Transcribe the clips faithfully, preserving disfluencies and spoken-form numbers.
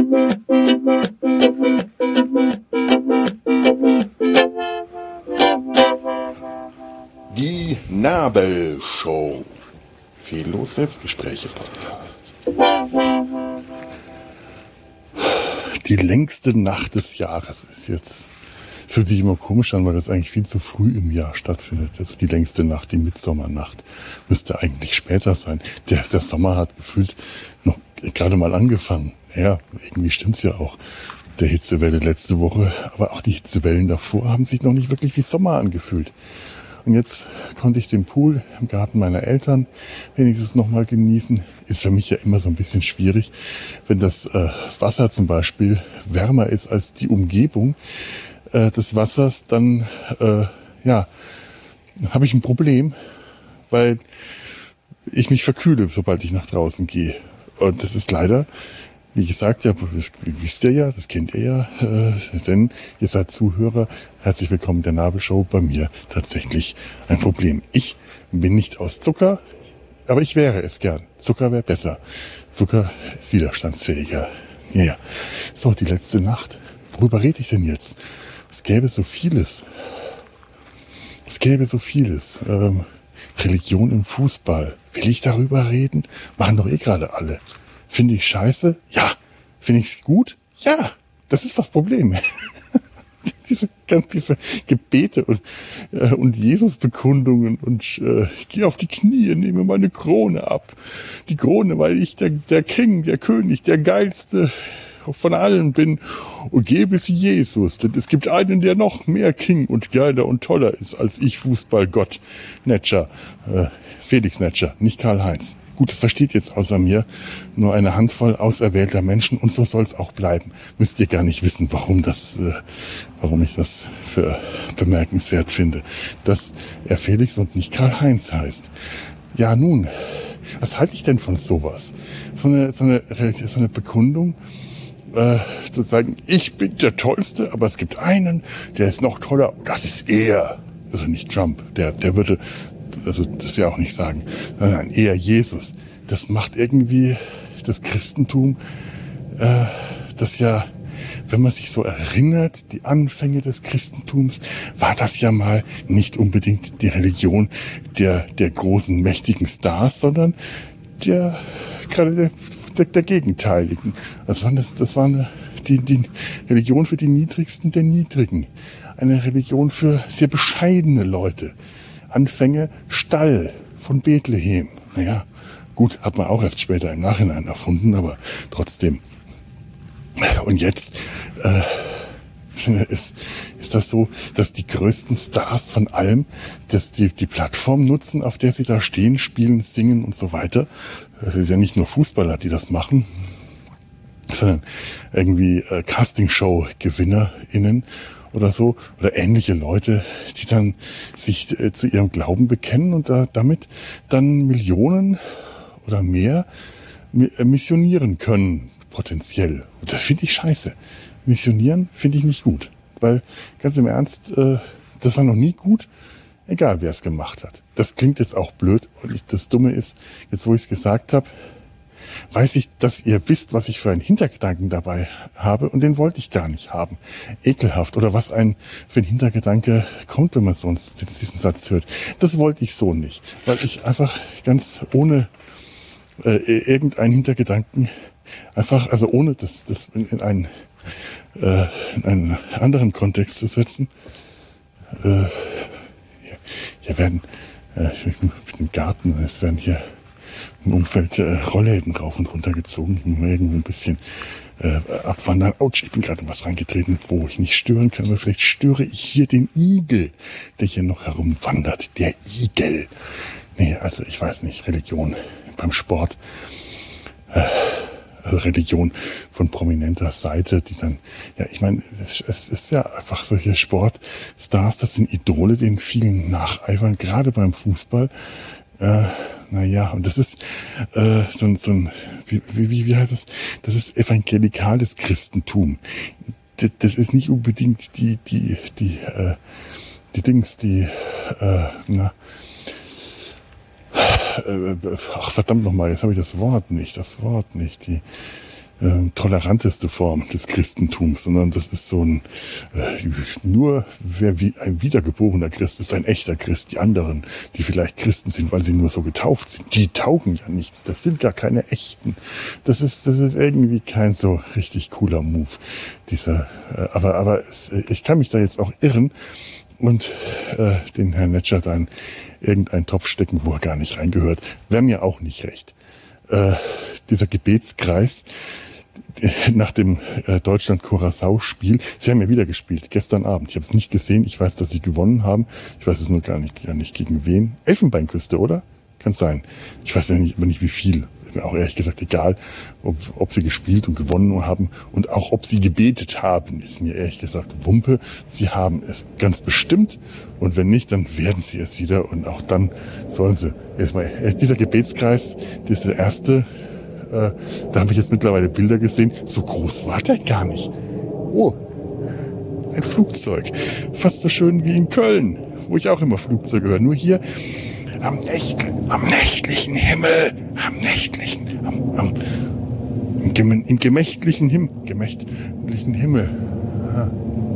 Die Nabelshow. Fehllos Selbstgespräche Podcast. Die längste Nacht des Jahres ist jetzt. Es fühlt sich immer komisch an, weil das eigentlich viel zu früh im Jahr stattfindet. Das ist die längste Nacht, die Mitsommernacht. Müsste eigentlich später sein. Der, der Sommer hat gefühlt noch gerade mal angefangen. Ja, irgendwie stimmt's ja auch. Der Hitzewelle letzte Woche, aber auch die Hitzewellen davor haben sich noch nicht wirklich wie Sommer angefühlt. Und jetzt konnte ich den Pool im Garten meiner Eltern wenigstens noch mal genießen. Ist für mich ja immer so ein bisschen schwierig, wenn das äh, Wasser zum Beispiel wärmer ist als die Umgebung äh, des Wassers, dann äh, ja, habe ich ein Problem, weil ich mich verkühle, sobald ich nach draußen gehe. Und das ist leider, wie gesagt, ja, das wisst ihr ja, das kennt ihr ja, äh, denn ihr seid Zuhörer. Herzlich willkommen in der Nabelshow. Bei mir tatsächlich ein Problem. Ich bin nicht aus Zucker, aber ich wäre es gern. Zucker wäre besser. Zucker ist widerstandsfähiger. Ja, ja. So, die letzte Nacht. Worüber rede ich denn jetzt? Es gäbe so vieles. Es gäbe so vieles. Ähm, Religion im Fußball. Will ich darüber reden? Machen doch eh gerade alle. Finde ich scheiße? Ja. Finde ich es gut? Ja. Das ist das Problem. diese, diese Gebete und, äh, und Jesusbekundungen und äh, ich gehe auf die Knie, nehme meine Krone ab. Die Krone, weil ich der, der King, der König, der Geilste von allen bin und gebe sie Jesus. Denn es gibt einen, der noch mehr King und geiler und toller ist als ich, Fußballgott. Netscher, äh, Felix Netscher, nicht Karl-Heinz. Gut, das versteht jetzt außer mir nur eine Handvoll auserwählter Menschen und so soll es auch bleiben. Müsst ihr gar nicht wissen, warum das, äh, warum ich das für bemerkenswert finde, dass er Felix und nicht Karl-Heinz heißt. Ja nun, was halte ich denn von sowas? So eine, so eine, so eine Bekundung, äh, zu sagen, ich bin der Tollste, aber es gibt einen, der ist noch toller, das ist er. Also nicht Trump, der, der würde also das ja auch nicht sagen, nein, eher Jesus. Das macht irgendwie das Christentum, äh, das ja, wenn man sich so erinnert, die Anfänge des Christentums, war das ja mal nicht unbedingt die Religion der, der großen, mächtigen Stars, sondern der, gerade der, der, der Gegenteiligen. Also das, das war eine, die, die Religion für die Niedrigsten der Niedrigen. Eine Religion für sehr bescheidene Leute. Anfänge Stall von Bethlehem. Naja, gut, hat man auch erst später im Nachhinein erfunden, aber trotzdem. Und jetzt äh, ist, ist das so, dass die größten Stars von allem, dass die die Plattform nutzen, auf der sie da stehen, spielen, singen und so weiter. Das ist ja nicht nur Fußballer, die das machen, sondern irgendwie äh, Castingshow-GewinnerInnen oder so, oder ähnliche Leute, die dann sich äh, zu ihrem Glauben bekennen und da, damit dann Millionen oder mehr mi- äh, missionieren können, potenziell. Und das finde ich scheiße. Missionieren finde ich nicht gut. Weil, ganz im Ernst, äh, das war noch nie gut, egal wer es gemacht hat. Das klingt jetzt auch blöd und ich, das Dumme ist, jetzt wo ich es gesagt habe, weiß ich, dass ihr wisst, was ich für einen Hintergedanken dabei habe und den wollte ich gar nicht haben. Ekelhaft oder was ein für ein Hintergedanke kommt, wenn man sonst diesen Satz hört. Das wollte ich so nicht, weil ich einfach ganz ohne äh, irgendeinen Hintergedanken einfach, also ohne das, das in, in, einen, äh, in einen anderen Kontext zu setzen, äh, hier, hier werden äh, im Garten, es werden hier im Umfeld äh, Rollläden rauf und runter gezogen. Ich muss mal irgendwo ein bisschen äh, abwandern. Autsch, ich bin gerade in was reingetreten, wo ich nicht stören kann. Aber vielleicht störe ich hier den Igel, der hier noch herumwandert. Der Igel. Nee, also ich weiß nicht. Religion beim Sport. Äh, also Religion von prominenter Seite, die dann, ja, ich meine, es, es ist ja einfach solche Sportstars, das sind Idole, denen vielen nacheifern, gerade beim Fußball. Äh, naja, und das ist äh, so, ein, so ein, wie, wie, wie heißt das? Das ist evangelikales Christentum. Das, das ist nicht unbedingt die, die, die, äh, die Dings, die, äh, na, äh, ach verdammt nochmal, jetzt habe ich das Wort nicht, das Wort nicht, die, äh, toleranteste Form des Christentums, sondern das ist so ein, äh, nur wer wie ein wiedergeborener Christ ist ein echter Christ. Die anderen, die vielleicht Christen sind, weil sie nur so getauft sind, die taugen ja nichts. Das sind gar keine echten. Das ist, das ist irgendwie kein so richtig cooler Move. Dieser, äh, aber, aber es, ich kann mich da jetzt auch irren und äh, den Herrn Netscher da in irgendeinen Topf stecken, wo er gar nicht reingehört. Wäre mir auch nicht recht. Äh, dieser Gebetskreis nach dem äh, Deutschland-Curaçao-Spiel, sie haben ja wieder gespielt, gestern Abend. Ich habe es nicht gesehen, ich weiß, dass sie gewonnen haben. Ich weiß es nur gar nicht, gar nicht gegen wen. Elfenbeinküste, oder? Kann sein. Ich weiß ja nicht, aber nicht wie viel. Ist mir auch ehrlich gesagt egal, ob, ob sie gespielt und gewonnen haben und auch ob sie gebetet haben, ist mir ehrlich gesagt Wumpe. Sie haben es ganz bestimmt und wenn nicht, dann werden sie es wieder und auch dann sollen sie erstmal, dieser Gebetskreis, dieser erste, äh, da habe ich jetzt mittlerweile Bilder gesehen, so groß war der gar nicht. Oh, ein Flugzeug. Fast so schön wie in Köln, wo ich auch immer Flugzeuge höre. Nur hier am, Nächt, am nächtlichen Himmel, am nächtlichen, am, am, im, Gem, im gemächtlichen, Him, gemächtlichen Himmel. Aha.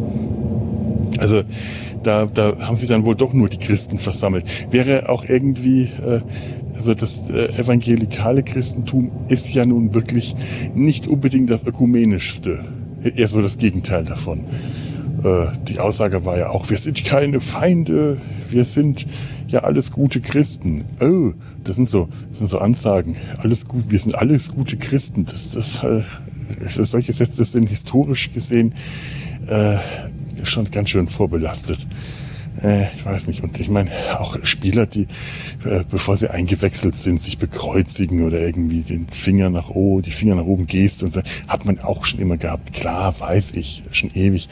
Also da, da haben sie dann wohl doch nur die Christen versammelt. Wäre auch irgendwie, äh, also das äh, evangelikale Christentum ist ja nun wirklich nicht unbedingt das ökumenischste, eher so das Gegenteil davon. Äh, die Aussage war ja auch, wir sind keine Feinde, wir sind ja alles gute Christen. Oh, das sind so, das sind so Ansagen. Alles gut, wir sind alles gute Christen. Das, das, äh, das solche Sätze sind historisch gesehen äh, schon ganz schön vorbelastet. Äh, ich weiß nicht. Und ich meine, auch Spieler, die, äh, bevor sie eingewechselt sind, sich bekreuzigen oder irgendwie den Finger nach oben, die Finger nach oben gehst und so, hat man auch schon immer gehabt. Klar, weiß ich, schon ewig.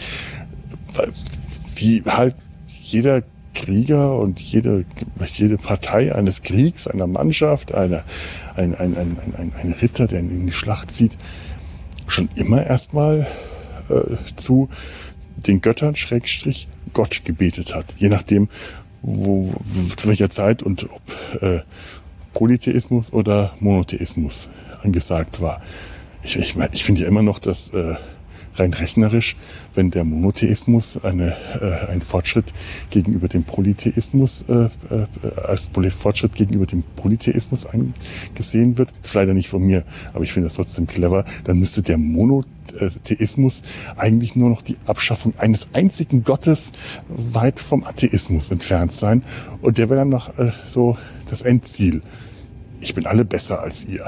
Wie halt jeder Krieger und jede, jede Partei eines Kriegs, einer Mannschaft, einer, ein, ein, ein, ein, ein Ritter, der in die Schlacht zieht, schon immer erstmal äh, zu den Göttern, Schrägstrich, Gott gebetet hat. Je nachdem, wo, wo, zu welcher Zeit und ob äh, Polytheismus oder Monotheismus angesagt war. Ich, ich, mein, ich finde ja immer noch, dass äh, rein rechnerisch, wenn der Monotheismus eine, äh, ein Fortschritt gegenüber dem Polytheismus äh, äh, als Fortschritt gegenüber dem Polytheismus angesehen wird, ist leider nicht von mir, aber ich finde das trotzdem clever, dann müsste der Monotheismus eigentlich nur noch die Abschaffung eines einzigen Gottes weit vom Atheismus entfernt sein und der wäre dann noch äh, so das Endziel. Ich bin alle besser als ihr.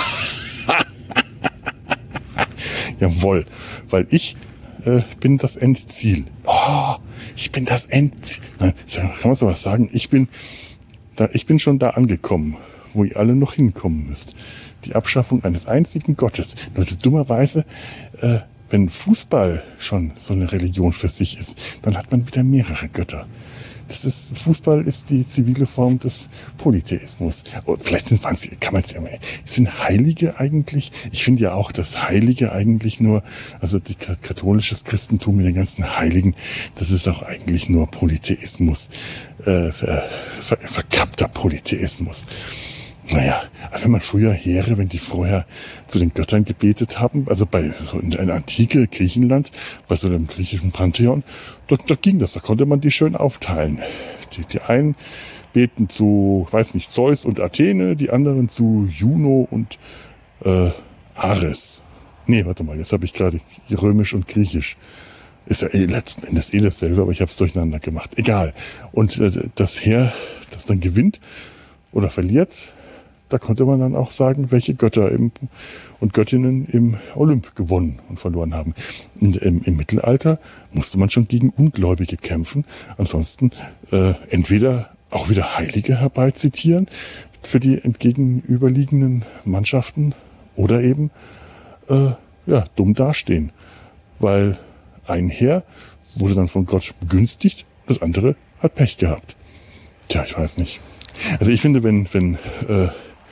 Jawohl, weil ich äh, bin das Endziel. Oh, ich bin das Endziel. Nein, kann man sowas sagen? Ich bin, da, ich bin schon da angekommen, wo ihr alle noch hinkommen müsst. Die Abschaffung eines einzigen Gottes. Leute, dummerweise, äh, wenn Fußball schon so eine Religion für sich ist, dann hat man wieder mehrere Götter. Das ist, Fußball ist die zivile Form des Polytheismus. Und vielleicht sind, kann man, sind Heilige eigentlich? Ich finde ja auch, dass Heilige eigentlich nur, also die katholisches Christentum mit den ganzen Heiligen, das ist auch eigentlich nur Polytheismus, äh, ver, ver, verkappter Polytheismus. Naja, wenn man früher Heere, wenn die vorher zu den Göttern gebetet haben, also bei so in der Antike Griechenland, bei so einem griechischen Pantheon, da, da ging das, da konnte man die schön aufteilen. Die, die einen beten zu, weiß nicht, Zeus und Athene, die anderen zu Juno und äh, Ares. Nee, warte mal, jetzt habe ich gerade Römisch und Griechisch. Ist ja eh letzten Endes eh dasselbe, aber ich habe es durcheinander gemacht. Egal. Und äh, das Heer, das dann gewinnt oder verliert, da konnte man dann auch sagen, welche Götter im, und Göttinnen im Olymp gewonnen und verloren haben. Und im, im Mittelalter musste man schon gegen Ungläubige kämpfen. Ansonsten äh, entweder auch wieder Heilige herbeizitieren für die entgegenüberliegenden Mannschaften oder eben äh, ja, dumm dastehen. Weil ein Heer wurde dann von Gott begünstigt, das andere hat Pech gehabt. Tja, ich weiß nicht. Also ich finde, wenn, wenn äh,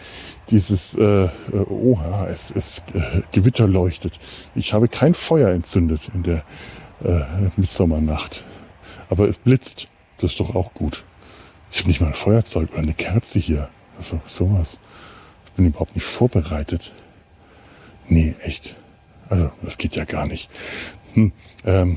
dieses, äh, oh, ja, es, es äh, Gewitter leuchtet. Ich habe kein Feuer entzündet in der äh, Mitsommernacht. Aber es blitzt. Das ist doch auch gut. Ich habe nicht mal ein Feuerzeug oder eine Kerze hier. Also sowas. Ich bin überhaupt nicht vorbereitet. Nee, echt. Also, das geht ja gar nicht. Hm, ähm,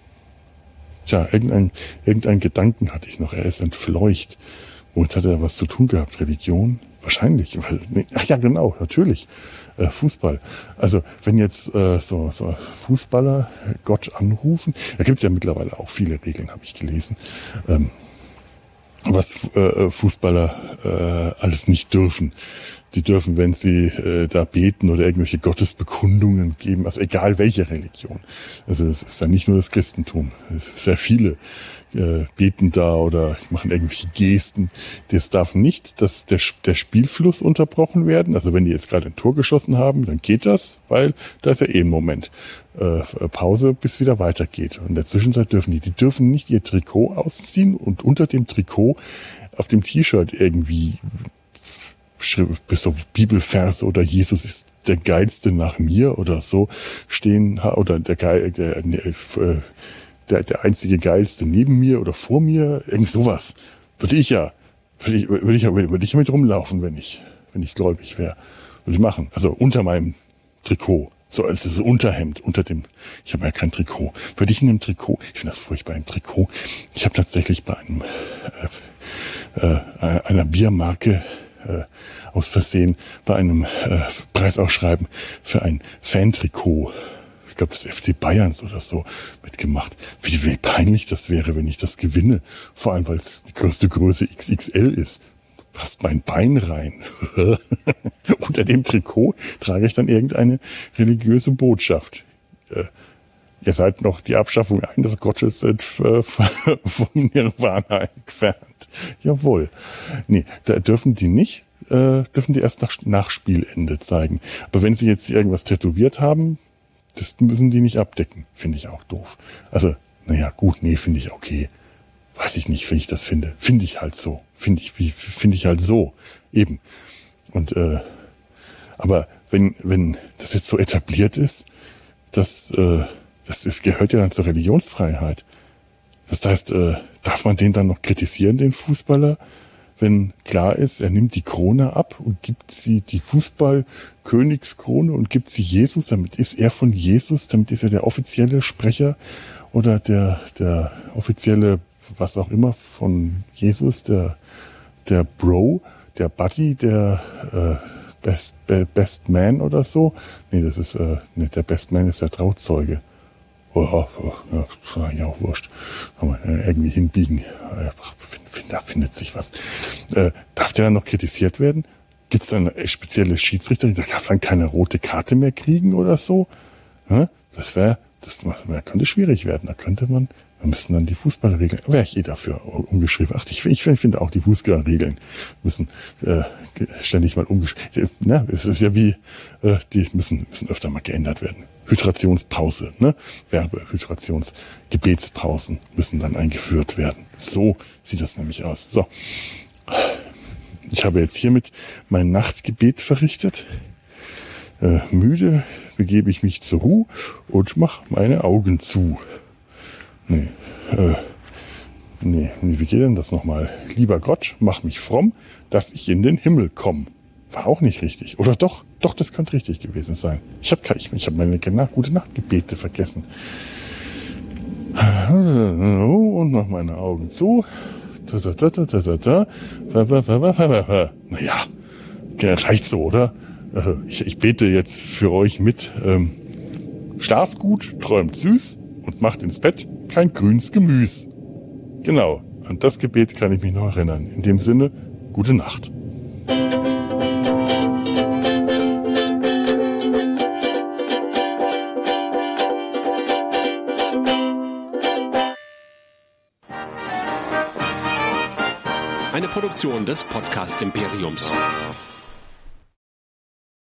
tja, irgendein, irgendein Gedanken hatte ich noch. Er ist entfleucht. Womit hat er was zu tun gehabt? Religion? Wahrscheinlich. Ach ja, genau, natürlich. Äh, Fußball. Also, wenn jetzt äh, so, so Fußballer Gott anrufen, da gibt es ja mittlerweile auch viele Regeln, habe ich gelesen, ähm, was äh, Fußballer äh, alles nicht dürfen. Die dürfen, wenn sie äh, da beten oder irgendwelche Gottesbekundungen geben, also egal welche Religion. Also es ist ja nicht nur das Christentum. Sehr viele äh, beten da oder machen irgendwelche Gesten. Das darf nicht, dass der, der Spielfluss unterbrochen werden. Also wenn die jetzt gerade ein Tor geschossen haben, dann geht das, weil da ist ja eh ein Moment äh, Pause, bis wieder weitergeht. Und in der Zwischenzeit dürfen die, die dürfen nicht ihr Trikot ausziehen und unter dem Trikot auf dem T-Shirt irgendwie bis auf Bibelverse oder Jesus ist der Geilste nach mir oder so stehen, oder der, Geil, der, der, der einzige Geilste neben mir oder vor mir, irgend sowas. Würde ich ja, würde ich, würde ich, würde ich mit rumlaufen, wenn ich, wenn ich gläubig wäre. Würde ich machen. Also unter meinem Trikot. So, es ist das Unterhemd unter dem, ich habe ja kein Trikot. Würde ich in einem Trikot, ich finde das furchtbar im Trikot. Ich habe tatsächlich bei einem, äh, äh, einer Biermarke, Äh, aus Versehen bei einem äh, Preisausschreiben für ein Fantrikot, ich glaube des F C Bayerns oder so, mitgemacht. Wie, wie peinlich das wäre, wenn ich das gewinne. Vor allem, weil es die größte Größe X X L ist. Passt mein Bein rein. Unter dem Trikot trage ich dann irgendeine religiöse Botschaft. Äh, Ihr seid noch die Abschaffung eines Gottes äh, vom Nirvana entfernt. Jawohl. Nee, da dürfen die nicht, äh, dürfen die erst nach, nach Spielende zeigen. Aber wenn sie jetzt irgendwas tätowiert haben, das müssen die nicht abdecken. Finde ich auch doof. Also, naja, gut, nee, finde ich okay. Weiß ich nicht, wie ich das finde. Finde ich halt so. Finde ich, wie, finde ich halt so. Eben. Und, äh, aber wenn, wenn das jetzt so etabliert ist, dass, äh, Das ist, gehört ja dann zur Religionsfreiheit. Das heißt, äh, darf man den dann noch kritisieren, den Fußballer, wenn klar ist, er nimmt die Krone ab und gibt sie, die Fußball-Königskrone und gibt sie Jesus, damit ist er von Jesus, damit ist er der offizielle Sprecher oder der, der offizielle, was auch immer, von Jesus, der, der Bro, der Buddy, der äh, Best, Best Man oder so. Nee, das ist, äh, nee, der Best Man ist der Trauzeuge. Oh, oh, ja, ja, auch wurscht. Kann man irgendwie hinbiegen. Da findet sich was. Äh, darf der dann noch kritisiert werden? Gibt es dann spezielle Schiedsrichter, da darf dann keine rote Karte mehr kriegen oder so? Ja, das wäre, das könnte schwierig werden. Da könnte man, wir müssen dann die Fußballregeln, wäre ich eh dafür umgeschrieben. Ach, ich, ich, ich finde auch die Fußballregeln müssen äh, ständig mal umgeschrieben. Ja, es ist ja wie, äh, die müssen, müssen öfter mal geändert werden. Hydrationspause, ne? Werbe, Hydrations, Gebetspausen müssen dann eingeführt werden. So sieht das nämlich aus. So. Ich habe jetzt hiermit mein Nachtgebet verrichtet. Äh, müde begebe ich mich zur Ruhe und mache meine Augen zu. Nee, äh, nee, wie geht denn das nochmal? Lieber Gott, mach mich fromm, dass ich in den Himmel komme. War auch nicht richtig. Oder doch? Doch, das könnte richtig gewesen sein. Ich habe ich, ich hab meine gute Nachtgebete vergessen. Und noch meine Augen zu. Naja, reicht so, oder? Also ich, ich bete jetzt für euch mit. Ähm, schlaft gut, träumt süß und macht ins Bett kein grünes Gemüs. Genau, an das Gebet kann ich mich noch erinnern. In dem Sinne, gute Nacht. Eine Produktion des Podcast Imperiums.